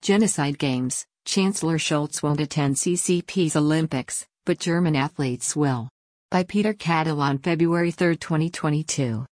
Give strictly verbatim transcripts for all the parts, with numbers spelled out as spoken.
Genocide Games. Chancellor Scholz won't attend C C P's Olympics, but German athletes will. By Peter Cadell on February third, twenty twenty-two.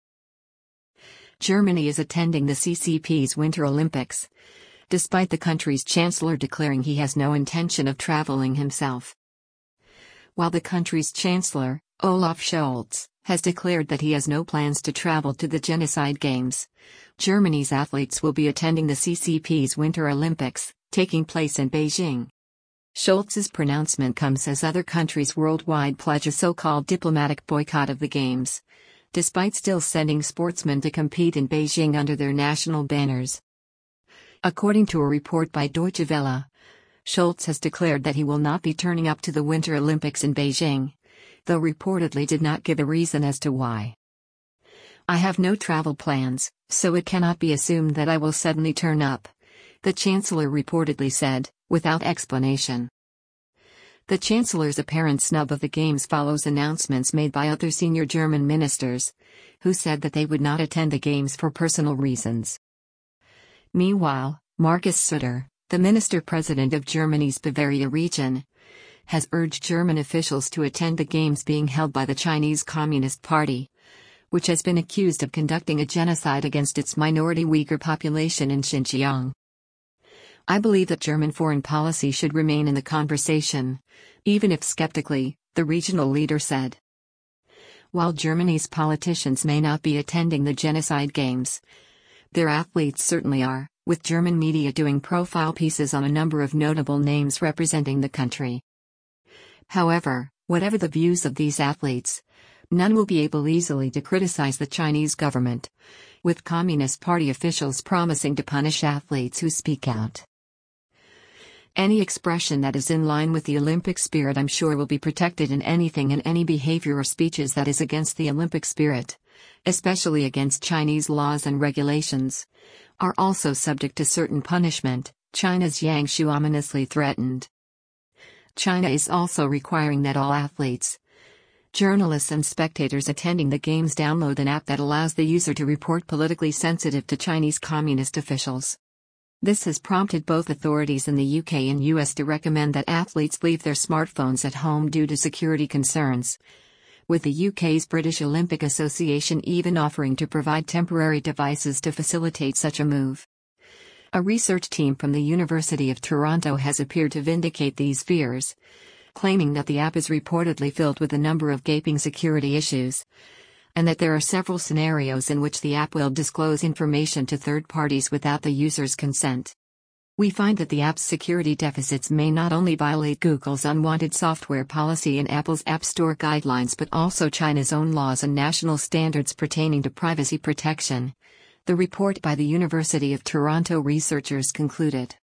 Germany is attending the C C P's Winter Olympics, despite the country's chancellor declaring he has no intention of traveling himself. While the country's chancellor, Olaf Scholz, has declared that he has no plans to travel to the Genocide Games, Germany's athletes will be attending the C C P's Winter Olympics, taking place in Beijing. Scholz's pronouncement comes as other countries worldwide pledge a so-called diplomatic boycott of the Games, despite still sending sportsmen to compete in Beijing under their national banners. According to a report by Deutsche Welle, Scholz has declared that he will not be turning up to the Winter Olympics in Beijing, though reportedly did not give a reason as to why. "I have no travel plans, so it cannot be assumed that I will suddenly turn up," the Chancellor reportedly said, without explanation. The Chancellor's apparent snub of the Games follows announcements made by other senior German ministers, who said that they would not attend the Games for personal reasons. Meanwhile, Markus Sutter, the minister-president of Germany's Bavaria region, has urged German officials to attend the Games being held by the Chinese Communist Party, which has been accused of conducting a genocide against its minority Uyghur population in Xinjiang. "I believe that German foreign policy should remain in the conversation, even if skeptically," the regional leader said. While Germany's politicians may not be attending the Genocide Games, their athletes certainly are, with German media doing profile pieces on a number of notable names representing the country. However, whatever the views of these athletes, none will be able easily to criticize the Chinese government, with Communist Party officials promising to punish athletes who speak out. Any expression that is in line with the Olympic spirit, I'm sure, will be protected, in anything and any behavior or speeches that is against the Olympic spirit, especially against Chinese laws and regulations, are also subject to certain punishment, China's Yang Shu ominously threatened. China is also requiring that all athletes, journalists and spectators attending the Games download an app that allows the user to report politically sensitive to Chinese Communist officials. This has prompted both authorities in the U K and U S to recommend that athletes leave their smartphones at home due to security concerns, with the U K's British Olympic Association even offering to provide temporary devices to facilitate such a move. A research team from the University of Toronto has appeared to vindicate these fears, claiming that the app is reportedly filled with a number of gaping security issues, and that there are several scenarios in which the app will disclose information to third parties without the user's consent. "We find that the app's security deficits may not only violate Google's unwanted software policy and Apple's App Store guidelines but also China's own laws and national standards pertaining to privacy protection," the report by the University of Toronto researchers concluded.